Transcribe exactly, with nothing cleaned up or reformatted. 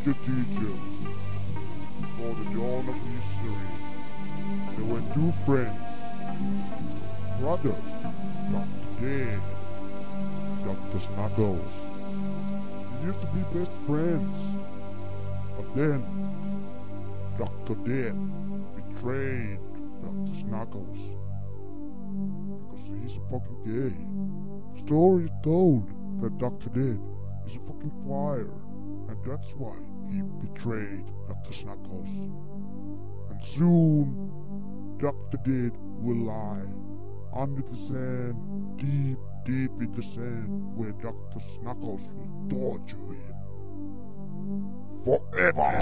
your teacher. Before the dawn of history, there were two friends, brothers, Doctor Dead and Doctor Snuggles. They used to be best friends, but then Doctor Dead betrayed Doctor Snuggles because he's a fucking gay. The story is told that Doctor Dead is a fucking liar, and that's why he betrayed Doctor Snuggles. And soon, Doctor Dead will lie under the sand, deep, deep in the sand, where Doctor Snuggles will torture him forever.